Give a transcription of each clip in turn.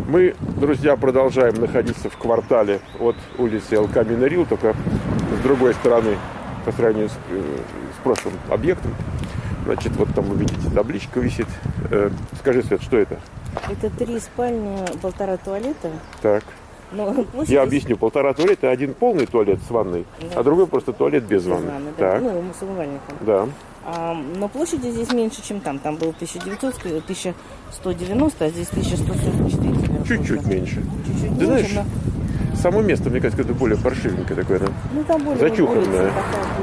Мы, друзья, продолжаем находиться в квартале от улицы Эл-Камино-Риу, только с другой стороны, по сравнению с прошлым объектом. Значит, вот там вы видите, табличка висит. Скажи, Свет, что это? Это 3 спальни, 1,5 туалета. Так. Но Я объясню. 1,5 туалета, один полный туалет с ванной, да, а другой просто туалет без ванны. Да. Так. Ну, с умывальником. Да. Но площади здесь меньше, чем там. Там было 1900, 1190, а здесь 1144. Чуть-чуть меньше. Чуть-чуть Ты меньше, знаешь, само место, мне кажется, это более паршивенькое такое, да? Ну, там более зачуханное.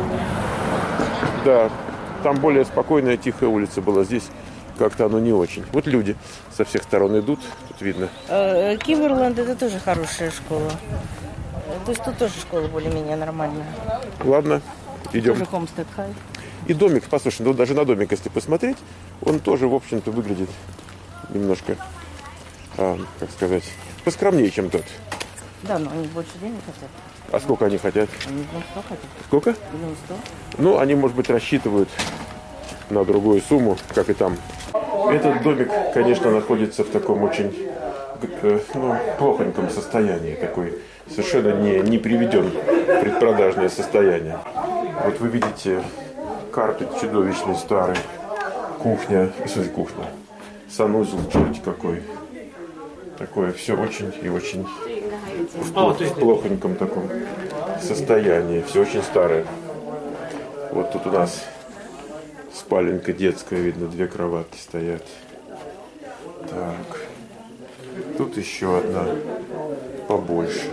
Да, там более спокойная, тихая улица была. Здесь как-то оно не очень. Вот люди со всех сторон идут, тут видно. Кимберленд — это тоже хорошая школа. То есть тут тоже школа более-менее нормальная. Ладно, идем. Тоже Homestead High. И домик, послушай, ну даже на домик, если посмотреть, он тоже, в общем-то, выглядит немножко, как сказать, поскромнее, чем тот. Да, но они больше денег хотят. А сколько они хотят? Они 100 хотят. Сколько? 100. Ну, они, может быть, рассчитывают на другую сумму, как и там. Этот домик, конечно, находится в таком очень плохоньком состоянии, такой совершенно не приведен в предпродажное состояние. Вот вы видите, карпет чудовищный старый, кухня, санузел черти какой. Такое все очень и очень в плохоньком таком состоянии, все очень старое. Вот тут у нас спаленка детская, видно, 2 кроватки стоят. Так, тут еще одна побольше.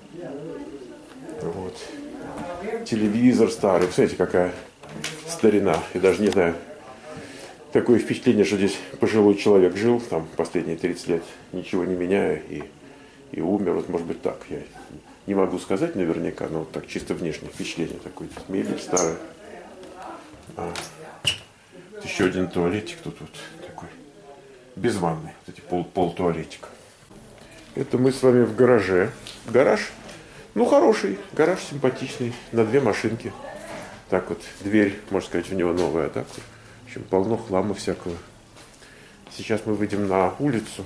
Вот. Телевизор старый, посмотрите, какая старина. Я даже не знаю, такое впечатление, что здесь пожилой человек жил, там, последние 30 лет, ничего не меняя, и умер. Вот, может быть, так. Я не могу сказать наверняка, но вот так чисто внешнее впечатление такое. Мебель старая. Еще один туалетик тут вот такой, без ванны, вот эти пол-туалетик. Это мы с вами в гараже. Гараж, ну, хороший, гараж симпатичный, на 2 машинки. Так вот, дверь, можно сказать, у него новая, так вот. В общем, полно хлама всякого. Сейчас мы выйдем на улицу.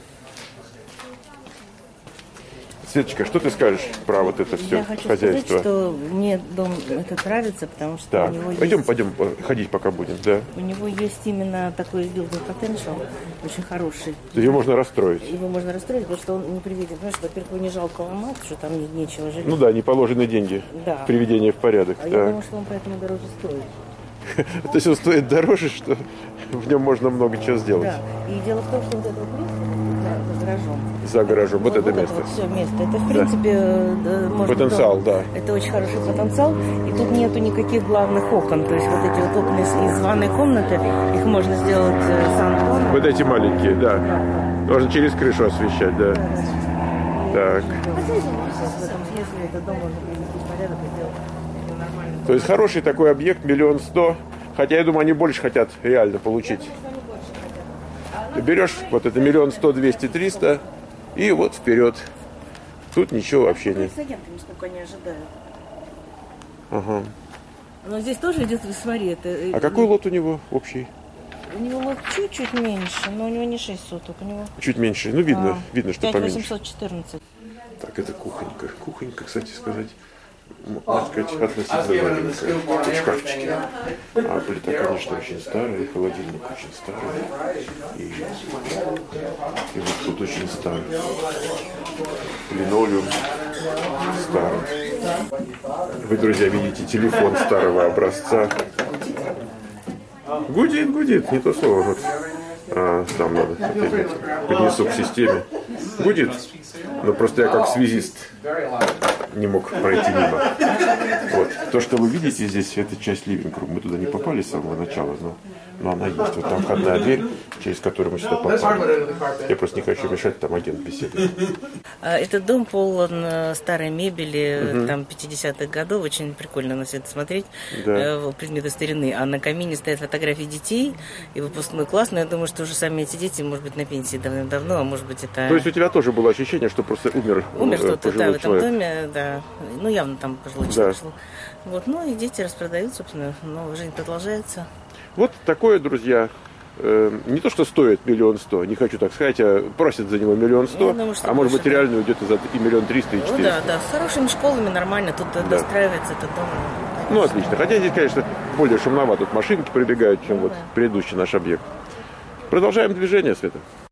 Светочка, что ты скажешь про вот это все Я хочу хозяйство? сказать, что мне дом этот нравится, потому что Да. у него Пойдем есть... ходить пока будем, да. У него есть именно такой building potential, очень хороший. Ее можно расстроить. Его можно расстроить, потому что он не приведет. Знаешь, во-первых, его не жалко ломать, что там нечего жить. Ну да, не положены деньги. Да. Приведение в порядок. А я думаю, что он поэтому дороже стоит. То есть он стоит дороже, что в нем можно много чего сделать. Да. И дело в том, что вот это вот место за гаражом. За гаражом. Вот это место. Вот все место. Это, в принципе, может потенциал, быть, да. Это очень хороший потенциал. И тут нету никаких главных окон. То есть вот эти вот окна из ванной комнаты, их можно сделать сан-тон. Вот эти маленькие, да. Можно через крышу освещать, да. Так. В этом смысле этот дом можно привести в порядок и сделать нормально. То есть хороший такой объект, 1 100 000. Хотя, я думаю, они больше хотят реально получить. Ты берешь вот это 1 100 000, 200 000, 300 000 и вот вперед. Тут ничего вообще нет. С агентами сколько они ожидают. Ага. Но здесь тоже идет, смотри, это... А какой лот у него общий? У него лот чуть-чуть меньше, но у него не 6 соток, у него... Чуть меньше. Ну, видно, что поменьше. 5814. Так, это кухонька. Кухонька, кстати сказать, можно сказать, относительно маленькая. Тут шкафчики. А плита, конечно, очень старая, и холодильник очень старый. И вот тут очень старый. Линолеум старый. Вы, друзья, видите телефон старого образца. Гудит, не то слово. Вот. Там надо поднесу к системе. Гудит. Но просто я как связист не мог пройти мимо. Вот. То, что вы видите здесь, это часть living-room. Мы туда не попали с самого начала, но она есть. Вот там входная дверь, через которую мы сюда попали. Я просто не хочу мешать, там агент беседует. Этот дом полон старой мебели, там 50-х годов. Очень прикольно на все это смотреть. Да. Предметы старины. А на камине стоят фотографии детей и выпускной класс. Но я думаю, что уже сами эти дети, может быть, на пенсии давным-давно, а может быть, это... То есть у тебя тоже было ощущение, что просто умер кто-то, да, в этом человек. доме, да. Ну, явно там пожилой человек жил. Вот, ну и дети распродают, собственно, но жизнь продолжается. Вот такое, друзья, не то, что стоит 1 100 000, не хочу так сказать, а просят за него 1 100 000, а может быть реально уйдет и 1 300 000, и 400 000. Ну да, с хорошими школами нормально, тут достраивается этот дом. Ну, отлично. Хотя здесь, конечно, более шумновато. Тут машинки пробегают, чем вот предыдущий наш объект. Продолжаем движение, Света.